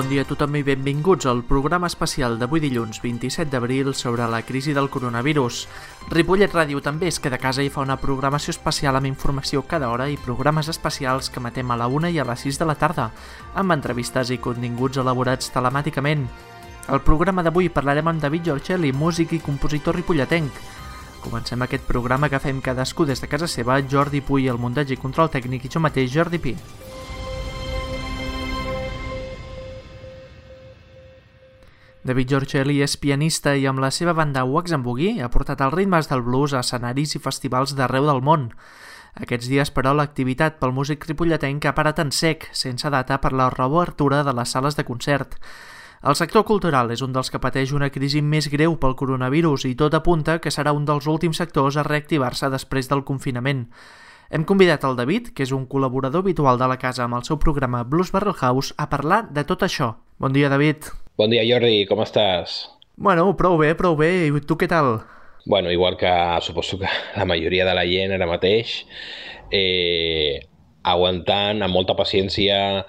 Bon dia a tothom i benvinguts al programa especial d'avui dilluns 27 d'abril sobre la crisi del coronavirus. Ripollet Ràdio també es queda a casa i fa una programació especial amb informació cada hora i programes especials que emetem a la 1 i a les 6 de la tarda, amb entrevistes i continguts elaborats telemàticament. Al programa d'avui parlarem amb David Giorcelli, músic i compositor ripolletenc. Comencem aquest programa que fem cadascú des de casa seva, Jordi Puy, el muntatge i control tècnic, i jo mateix, Jordi Pi. David Giorcelli és pianista i amb la seva banda Wax and Boogie ha portat els ritmes del blues a escenaris i festivals d'arreu del món. Aquests dies, però, l'activitat pel músic ripolletenc ha parat en sec, sense data per la reobertura de les sales de concert. El sector cultural és un dels que pateix una crisi més greu pel coronavirus i tot apunta que serà un dels últims sectors a reactivar-se després del confinament. Hem convidat el David, que és un col·laborador habitual de la casa amb el seu programa Blues Barrel House, a parlar de tot això. Bon dia, David. Bon dia, Jordi, com estàs? Bueno, prou bé. I tu què tal? Bueno, igual que suposo que la majoria de la gent ara mateix, aguantant amb molta paciència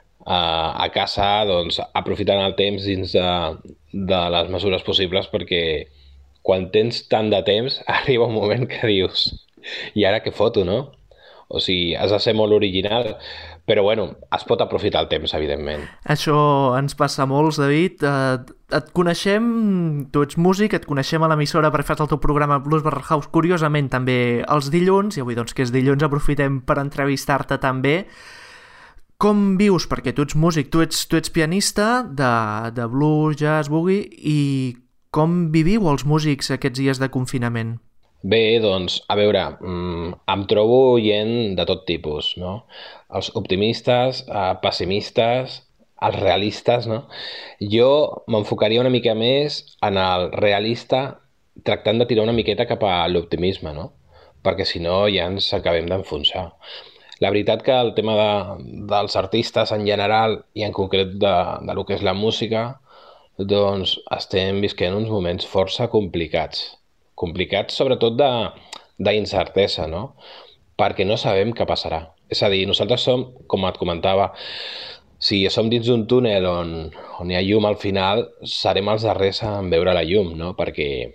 a casa, doncs aprofitant el temps dins de les mesures possibles, perquè quan tens tant de temps arriba un moment que dius i ara què foto, no? O sigui, has de ser molt original, però bueno, es pot aprofitar el temps, evidentment. Això ens passa a molts, David. Et coneixem, tu ets músic, et coneixem a l'emissora perquè fas el teu programa Blues Barrel House, curiosament també els dilluns, i avui doncs que és dilluns aprofitem per entrevistar-te també. Com vius? Perquè tu ets músic, tu ets pianista de blues, jazz, boogie, i com viviu els músics aquests dies de confinament? Bé, doncs, a veure, em trobo gent de tot tipus, no? Els optimistes, pessimistes, els realistes, no? Jo m'enfocaria una mica més en el realista, tractant de tirar una miqueta cap a l'optimisme, no? Perquè si no ja ens acabem d'enfonsar. La veritat que el tema dels artistes en general i en concret de lo que és la música, doncs estem visquent uns moments força complicats. Complicats sobretot d'incertesa, no? Perquè no sabem què passarà. És a dir, nosaltres som, com et comentava, si som dins d'un túnel on hi ha llum al final, serem els darrers en veure la llum, no? Perquè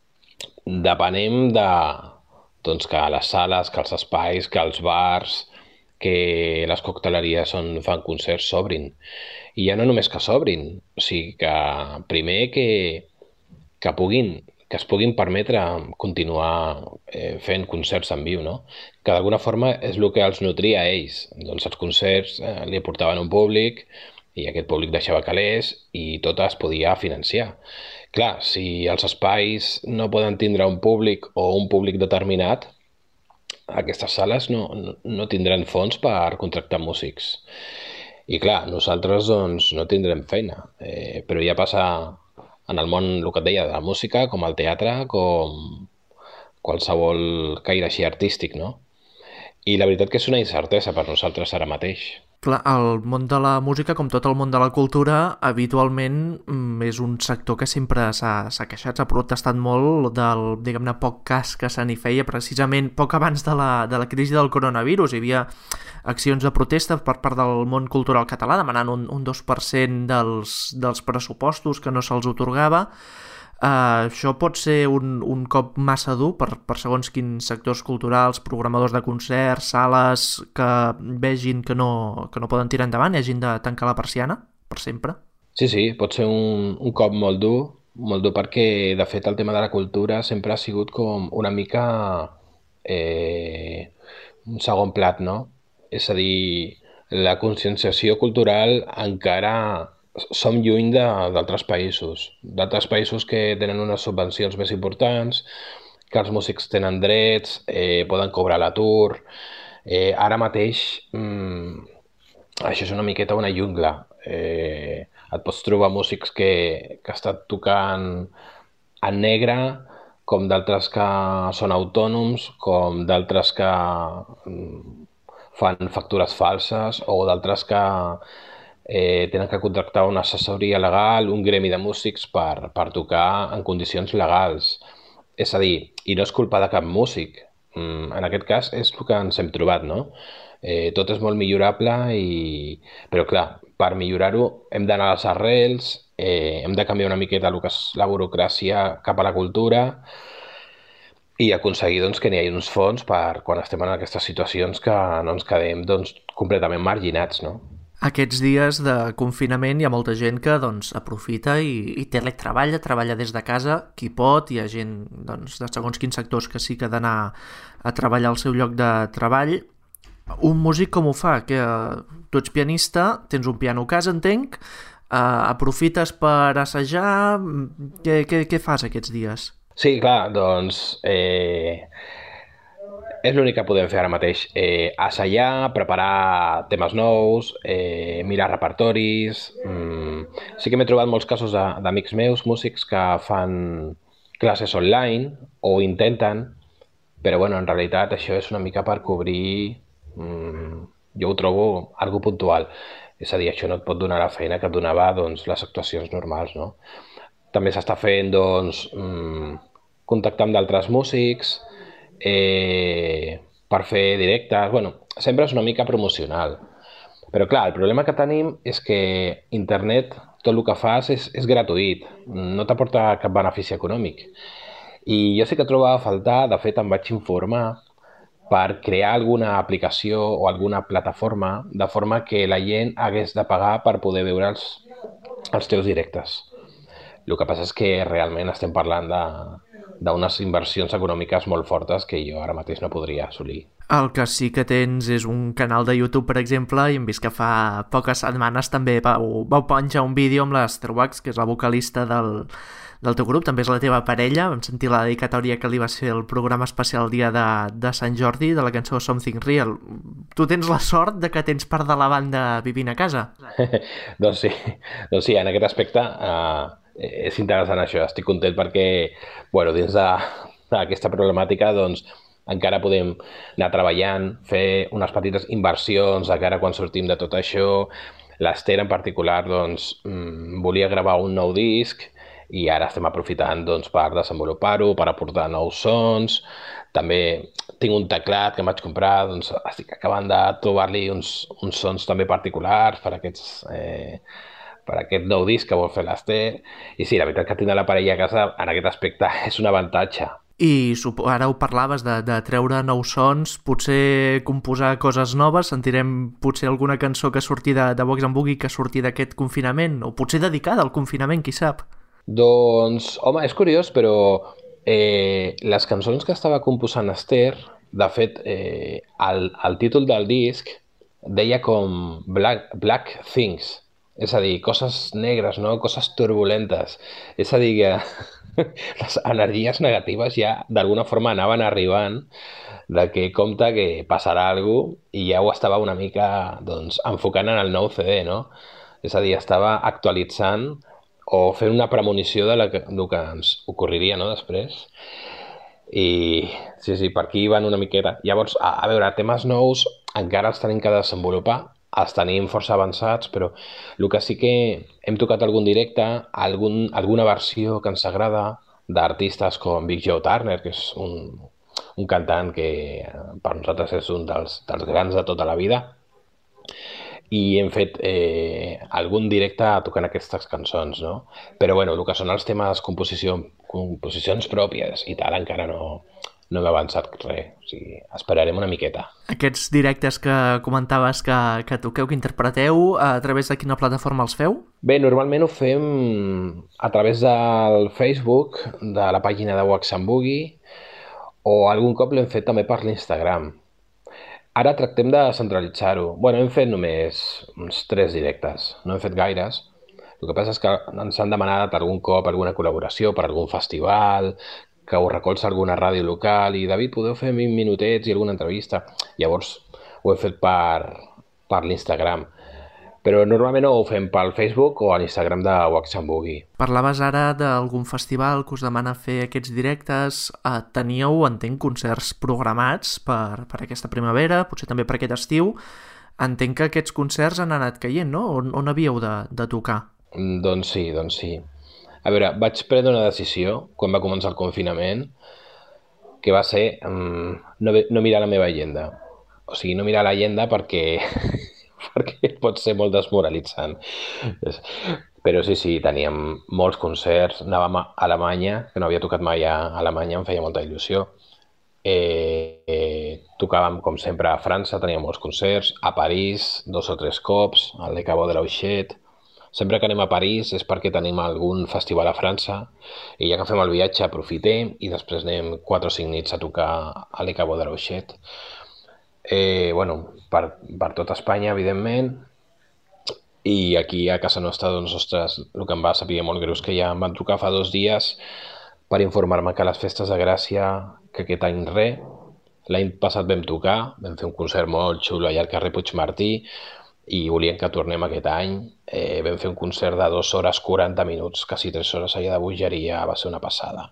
depenem doncs, que les sales, que els espais, que els bars, que les cocteleries on fan concerts s'obrin. I ja no només que s'obrin, o sigui que primer que es puguin permetre continuar fent concerts en viu, no? Que d'alguna forma és el que els nutria a ells. Doncs els concerts li aportaven un públic i aquest públic deixava calés i tot es podia financiar. Clar, si els espais no poden tindre un públic o un públic determinat, aquestes sales no tindran fons per contractar músics. I clar, nosaltres doncs, no tindrem feina, però ja passa en el món, el que et deia, de la música, com el teatre, com qualsevol caire així artístic, no? I la veritat que és una incertesa per nosaltres ara mateix. Clar, el món de la música, com tot el món de la cultura, habitualment és un sector que sempre s'ha queixat, s'ha protestat molt del, diguem-ne, poc cas que se n'hi feia precisament poc abans de la crisi del coronavirus. Hi havia accions de protesta per part del món cultural català demanant un 2% dels pressupostos que no se'ls otorgava. Això pot ser un cop massa dur per segons quins sectors culturals, programadors de concerts, sales que vegin que no poden tirar endavant i hagin de tancar la persiana per sempre? Sí, pot ser un cop molt dur perquè de fet el tema de la cultura sempre ha sigut com una mica un segon plat, no? És a dir, la conscienciació cultural encara som lluny d'altres països que tenen unes subvencions més importants, que els músics tenen drets, poden cobrar l'atur. Ara mateix això és una miqueta una jungla. Et pots trobar músics que estan tocant en negre, com d'altres que són autònoms, com d'altres que fan factures falses o d'altres que tenen que contractar una assessoria legal, un gremi de músics per tocar en condicions legals. És a dir, i no és culpa de cap músic. En aquest cas és el que ens hem trobat, no? Tot és molt millorable, però clar, per millorar-ho hem d'anar a les arrels, hem de canviar una miqueta el que és la burocràcia cap a la cultura i aconseguir doncs, que n'hi hagi uns fons per quan estem en aquestes situacions que no ens quedem doncs, completament marginats, no? Aquests dies de confinament hi ha molta gent que doncs, aprofita i teletreballa, treballa des de casa, qui pot, hi ha gent doncs, de segons quins sectors que sí que ha d'anar a treballar al seu lloc de treball. Un músic com ho fa? Que tu ets pianista, tens un piano a casa, entenc, aprofites per assajar, què fas aquests dies? Sí, clar, doncs és l'únic que podem fer ara mateix. Assajar, preparar temes nous, mirar repertoris... Sí que m'he trobat molts casos d'amics meus, músics, que fan classes online o intenten, però bueno, en realitat això és una mica per cobrir... jo ho trobo algo puntual. És a dir, això no et pot donar la feina que et donava doncs, les actuacions normals, no? També s'està fent, doncs, contactar amb d'altres músics, per fer directes... Bueno, sempre és una mica promocional. Però clar, el problema que tenim és que internet, tot el que fas és gratuït, no t'aporta cap benefici econòmic. I jo sí que trobava a faltar, de fet em vaig informar, per crear alguna aplicació o alguna plataforma de forma que la gent hagués de pagar per poder veure els teus directes. El que passa és que realment estem parlant d'unes inversions econòmiques molt fortes que jo ara mateix no podria assolir. El que sí que tens és un canal de YouTube, per exemple, i hem vist que fa poques setmanes també vau penjar un vídeo amb l'Esther Wax, que és la vocalista del teu grup, també és la teva parella. Vam sentir la dedicatòria que li va ser el programa especial el dia de Sant Jordi, de la cançó Something Real. Tu tens la sort de que tens part de la banda vivint a casa. doncs sí, en aquest aspecte és interessant això. Estic content perquè, bueno, dins d'aquesta problemàtica, doncs, encara podem anar treballant, fer unes petites inversions de cara quan sortim de tot això. L'Esther en particular doncs, volia gravar un nou disc i ara estem aprofitant doncs, per desenvolupar-ho, per aportar nous sons. També tinc un teclat que em vaig comprar, doncs estic acabant de trobar-li uns sons també particulars per aquest nou disc que vol fer l'Esther. I sí, la veritat que tindre la parella a casa en aquest aspecte és un avantatge. I ara ho parlaves de treure nous sons, potser composar coses noves, sentirem potser alguna cançó que surti de Vox and Boogie que surti d'aquest confinament, o potser dedicada al confinament, qui sap? Doncs, home, és curiós, però les cançons que estava composant Esther, de fet, el títol del disc deia com Black Things, és a dir, coses negres, no? Coses turbulentes. És a dir, que les energies negatives ja d'alguna forma anaven arribant de que compta que passarà alguna cosa i ja ho estava una mica doncs, enfocant en el nou CD, no? És a dir, estava actualitzant o fent una premonició del que ens ocorreria, no?, després. I sí, per aquí van una miqueta. Llavors, a veure, temes nous encara els tenim que desenvolupar, els tenim força avançats, però el que sí que hem tocat algun directe, alguna versió que ens agrada d'artistes com Big Joe Turner, que és un cantant que per nosaltres és un dels grans de tota la vida, i hem fet algun directe tocant aquestes cançons, no? Però bueno, el que són els temes composicions pròpies i tal, encara no m'he avançat res. O sigui, esperarem una miqueta. Aquests directes que comentaves que toqueu, que interpreteu, a través de quina plataforma els feu? Bé, normalment ho fem a través del Facebook, de la pàgina de Wax and Boogie, o algun cop l'hem fet també per l'Instagram. Ara tractem de centralitzar-ho. Bueno, hem fet només uns 3 directes, no hem fet gaires. El que passa és que ens han demanat algun cop alguna col·laboració per algun festival, que ho recolza alguna ràdio local, i David, podeu fer 20 minutets i alguna entrevista? Llavors ho he fet per l'Instagram. Però normalment ho fem pel Facebook o a l'Instagram de Wax and Boogie. Parlaves ara d'algun festival que us demana fer aquests directes. Teníeu, entenc, concerts programats per aquesta primavera, potser també per aquest estiu. Entenc que aquests concerts han anat caient, no? On havíeu de tocar? Doncs sí. A veure, vaig prendre una decisió quan va començar el confinament, que va ser no mirar la meva agenda. O sigui, no mirar l'agenda perquè, perquè pot ser molt desmoralitzant. Però sí, teníem molts concerts. Anàvem a Alemanya, que no havia tocat mai a Alemanya, em feia molta il·lusió. Tocàvem, com sempre, a França, teníem molts concerts, a París, 2 o 3 cops, al Le Caveau de la Huchette. Sempre que anem a París és perquè tenim algun festival a França i ja que fem el viatge aprofitem i després anem 4 o 5 nits a tocar a Le Caveau de la Huchette. Bueno, per tot Espanya, evidentment, i aquí a casa nostra, doncs, ostres, el que em va saber molt greu és que ja em van trucar fa 2 dies per informar-me que les festes de Gràcia, que aquest any l'any passat vam tocar, vam fer un concert molt xulo allà al carrer Puigmartí i volien que tornem aquest any. Vam fer un concert de 2 hores 40 minuts, quasi 3 hores allà de bogeria, va ser una passada.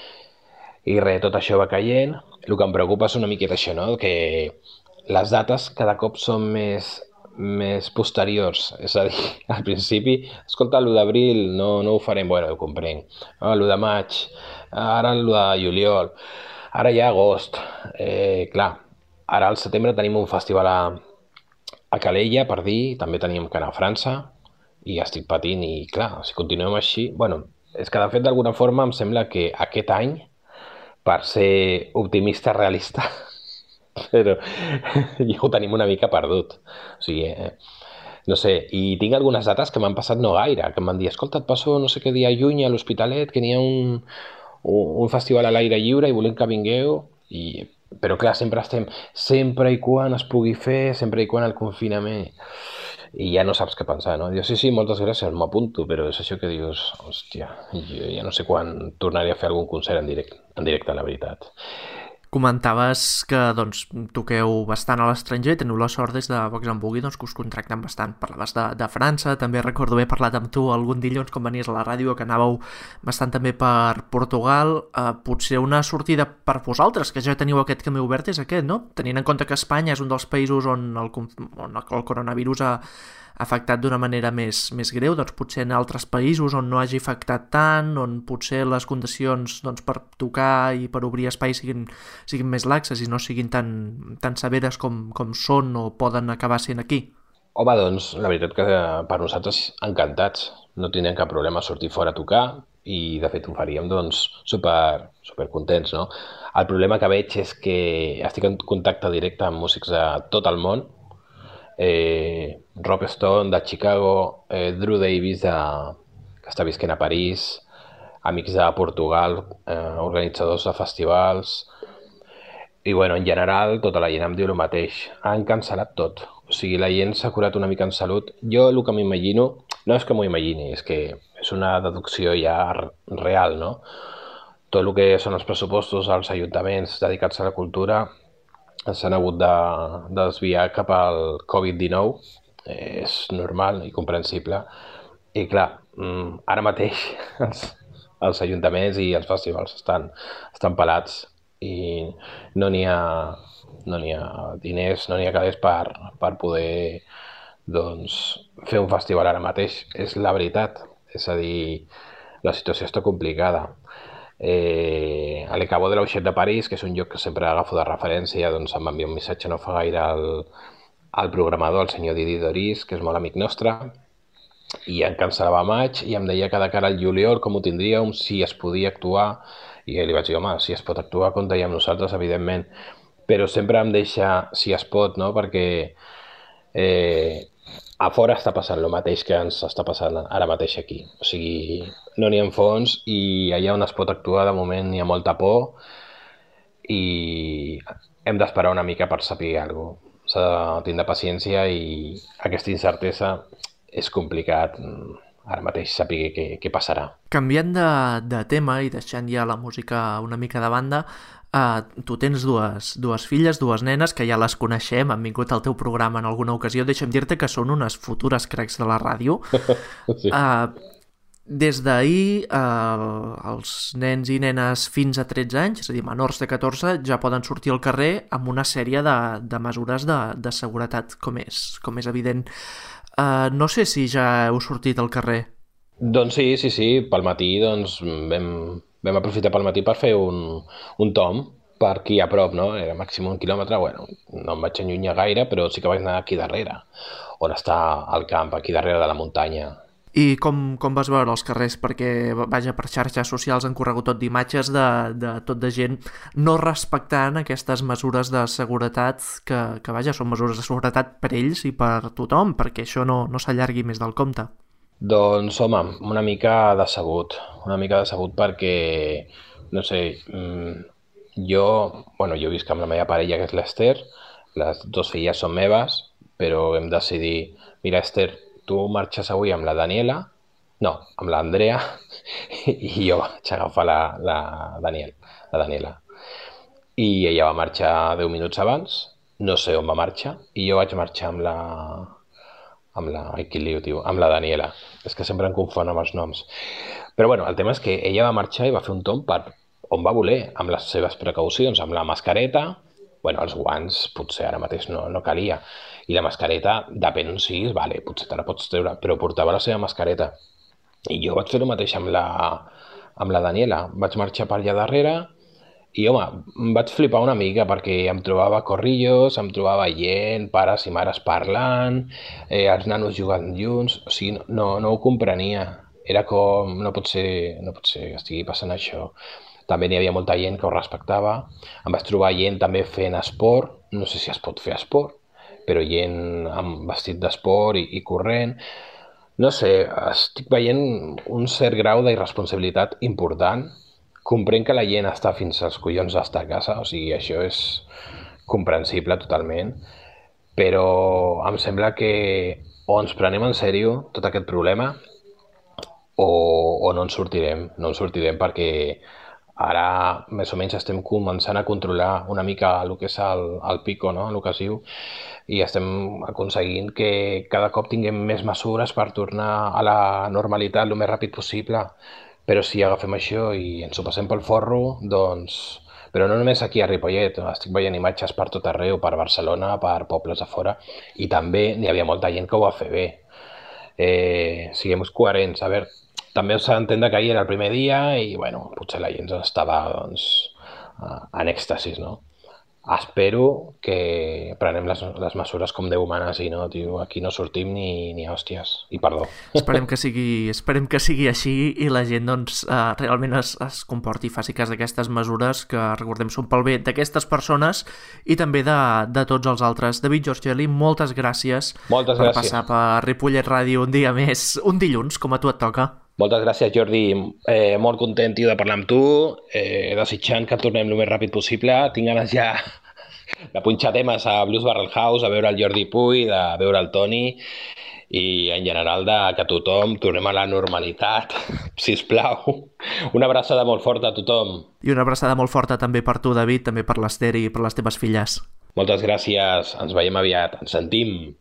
I res, tot això va caient. El que em preocupa és una miqueta això, no? Que les dates cada cop són més posteriors. És a dir, al principi, escolta, l'1 d'abril no ho farem, bueno, ho comprenc. L'1 de maig, ara l'1 de juliol, ara ja agost. Clar, ara al setembre tenim un festival a Calella, per dir, també teníem que anar a França, i estic patint, i clar, si continuem així... Bueno, és que de fet, d'alguna forma, em sembla que aquest any, per ser optimista realista, però ja ho tenim una mica perdut. O sigui, no sé, i tinc algunes dates que m'han passat no gaire, que em van dir, escolta, et passo no sé què dia a juny a l'Hospitalet, que n'hi ha un festival a l'aire lliure i volem que vingueu, però clar, sempre estem, sempre i quan es pugui fer, sempre i quan el confinament, i ja no saps què pensar, no? Dius, sí, moltes gràcies, m'apunto, però és això que dius, hòstia, jo ja no sé quan tornaré a fer algun concert en directe, la veritat. Comentaves que doncs, toqueu bastant a l'estranger, teniu la sort des de Vox en Boogie doncs, que us contracten bastant. Parlaves de França, també recordo haver parlat amb tu algun dilluns quan venies a la ràdio, que anàveu bastant també per Portugal. Potser una sortida per vosaltres, que ja teniu aquest camí obert, és aquest, no? Tenint en compte que Espanya és un dels països on el coronavirus ha afectat d'una manera més greu, doncs potser en altres països on no hagi afectat tant, on potser les condicions doncs, per tocar i per obrir espais siguin més laxes i no siguin tan severes com són o poden acabar sent aquí. Home, doncs, la veritat que per nosaltres encantats. No tindrem cap problema a sortir fora a tocar i, de fet, ho faríem, doncs, super contents, no? El problema que veig és que estic en contacte directe amb músics de tot el món, Rob Stone de Chicago, Drew Davis que està visquent a París, amics de Portugal, organitzadors de festivals, i bueno, en general tota la gent em diu el mateix, han cancel·lat tot, o sigui, la gent s'ha curat una mica en salut. Jo el que m'imagino, no és que m'ho imagini, és que és una deducció ja real, no? Tot el que són els pressupostos als ajuntaments dedicats a la cultura s'han hagut de desviar cap al Covid-19, és normal i comprensible. I clar, ara mateix els ajuntaments i els festivals estan pelats i no n'hi ha diners, no n'hi ha calés per poder doncs, fer un festival ara mateix. És la veritat, és a dir, la situació està complicada. A Le Caveau de la Huchette de París, que és un lloc que sempre agafo de referència, doncs em va enviar un missatge no fa gaire al programador, el senyor Didi Doris, que és molt amic nostre, i em cancel·lava a maig i em deia que de cara al juliol com ho tindríem, si es podia actuar, i li vaig dir, home, si es pot actuar, compta amb nosaltres, evidentment, però sempre em deixa si es pot, no?, perquè a fora està passant el mateix que ens està passant ara mateix aquí. O sigui, no n'hi ha fons i allà on es pot actuar de moment n'hi ha molta por i hem d'esperar una mica per saber alguna cosa. S'ha de tindre paciència i aquesta incertesa és complicat ara mateix saber què passarà. Canviant de tema i deixant ja la música una mica de banda, tu tens dues filles, dues nenes, que ja les coneixem, han vingut al teu programa en alguna ocasió. Deixa'm dir-te que són unes futures cracs de la ràdio. Sí. Des d'ahir, els nens i nenes fins a 13 anys, és a dir, menors de 14, ja poden sortir al carrer amb una sèrie de mesures de seguretat, com és evident. No sé si ja heu sortit al carrer. Doncs sí, pel matí doncs, vam aprofitar pel matí per fer un tomb per aquí a prop, no? Era màxim 1 quilòmetre, bueno, no em vaig allunyar gaire, però sí que vaig anar aquí darrere, on està el camp, aquí darrere de la muntanya. I com vas veure els carrers? Perquè, vaja, per xarxes socials han corregut tot d'imatges de tot de gent no respectant aquestes mesures de seguretat que vaja, són mesures de seguretat per ells i per tothom, perquè això no s'allargui més del compte. Doncs, home, una mica decebut perquè, no sé, jo visc amb la meva parella, que és l'Ester, les dues filles són meves, però hem decidit, mira,Ester, tu marxes avui amb la Daniela, no, amb l'Andrea, i jo vaig agafar la Daniela. I ella va marxar 10 minuts abans, no sé on va marxar, i jo vaig marxar ai, quin lío, tio, amb la Daniela. És que sempre em confon amb els noms. Però bueno, el tema és que ella va marxar i va fer un tomb per on va voler, amb les seves precaucions, amb la mascareta, bueno, els guants potser ara mateix no calia, i la mascareta, depèn on siguis, vale, potser te la pots treure, però portava la seva mascareta. I jo vaig fer el mateix amb la Daniela. Vaig marxar per allà darrere i, home, em vaig flipar una mica perquè em trobava corrillos, em trobava gent, pares i mares parlant, els nanos jugant junts, o sigui, no ho comprenia. Era com, no pot ser que estigui passant això. També n'hi havia molta gent que ho respectava. Em vaig trobar gent també fent esport, no sé si es pot fer esport, però gent amb vestit d'esport i corrent. No sé, estic veient un cert grau d'irresponsabilitat important. Comprenc que la gent està fins als collons d'estar a casa, o sigui, això és comprensible totalment, però em sembla que o ens prenem en sèrio tot aquest problema o no en sortirem perquè ara més o menys estem començant a controlar una mica el que és el pico, no? El que es diu, i estem aconseguint que cada cop tinguem més mesures per tornar a la normalitat el més ràpid possible. Però si agafem això i ens ho passem pel forro, doncs... Però no només aquí a Ripollet, estic veient imatges per tot arreu, per Barcelona, per pobles de fora, i també n'hi havia molta gent que ho va fer bé. Siguem coherents, a veure, també s'ha d'entendre que ahir era el primer dia i, bueno, potser la gent estava, doncs, en èxtasis, no? Espero que prenem les mesures com Déu mana, si no, tio, aquí no sortim ni a hòsties, i perdó. Esperem que sigui així i la gent doncs, realment es comporti i faci cas d'aquestes mesures que, recordem, són pel bé d'aquestes persones i també de tots els altres. David Giorgeli, moltes gràcies per passar per Ripollet Ràdio un dia més, un dilluns, com a tu et toca. Moltes gràcies, Jordi. Molt content, tio, de parlar amb tu, desitjant que tornem el més ràpid possible. Tinc ganes ja de punxar temes a Blues Barrel House, a veure el Jordi Puy, de veure el Toni i, en general, de que tothom tornem a la normalitat, sisplau. Una abraçada molt forta a tothom. I una abraçada molt forta també per tu, David, també per l'Ester i per les teves filles. Moltes gràcies. Ens veiem aviat. Ens sentim.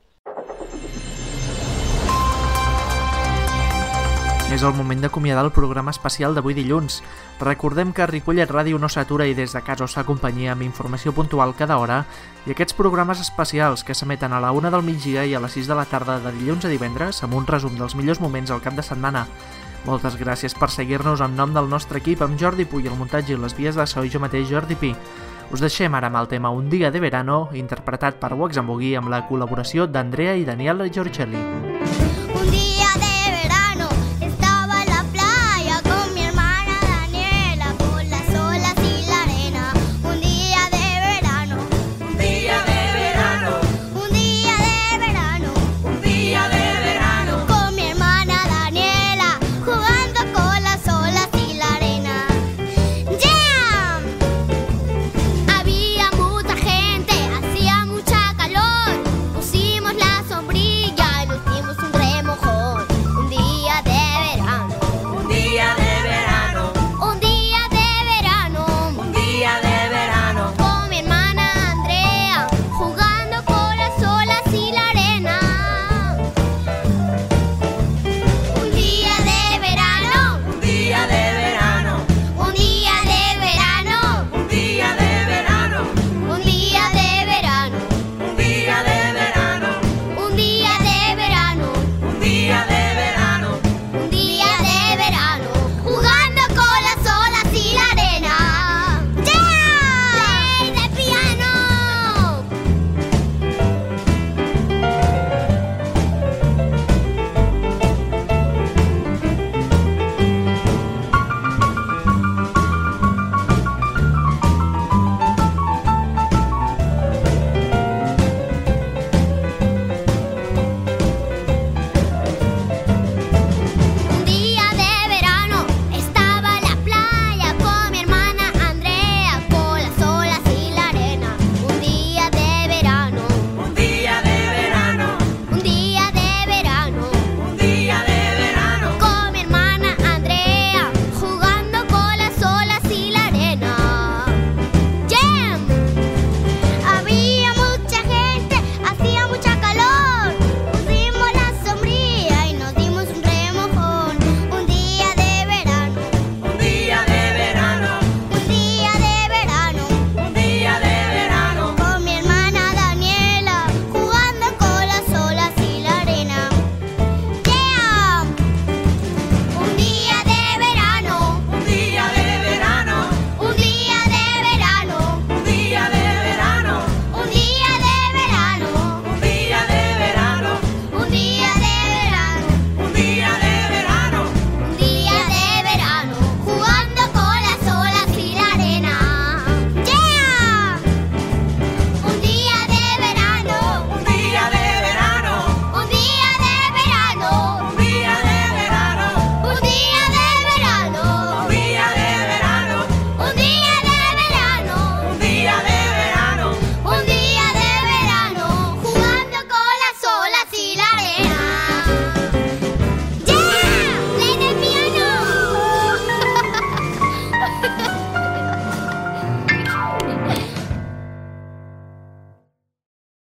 És el moment d'acomiadar el programa especial d'avui dilluns. Recordem que Ripollet Ràdio no s'atura i des de casa us fa companyia amb informació puntual cada hora i aquests programes especials que s'emeten a la 1 del migdia i a les 6 de la tarda de dilluns a divendres amb un resum dels millors moments al cap de setmana. Moltes gràcies per seguir-nos en nom del nostre equip amb Jordi Puy al muntatge i les vies de so i jo mateix, Jordi Pi. Us deixem ara amb el tema Un dia de verano, interpretat per Wax and Boogie amb la col·laboració d'Andrea i Daniela Giorgelli.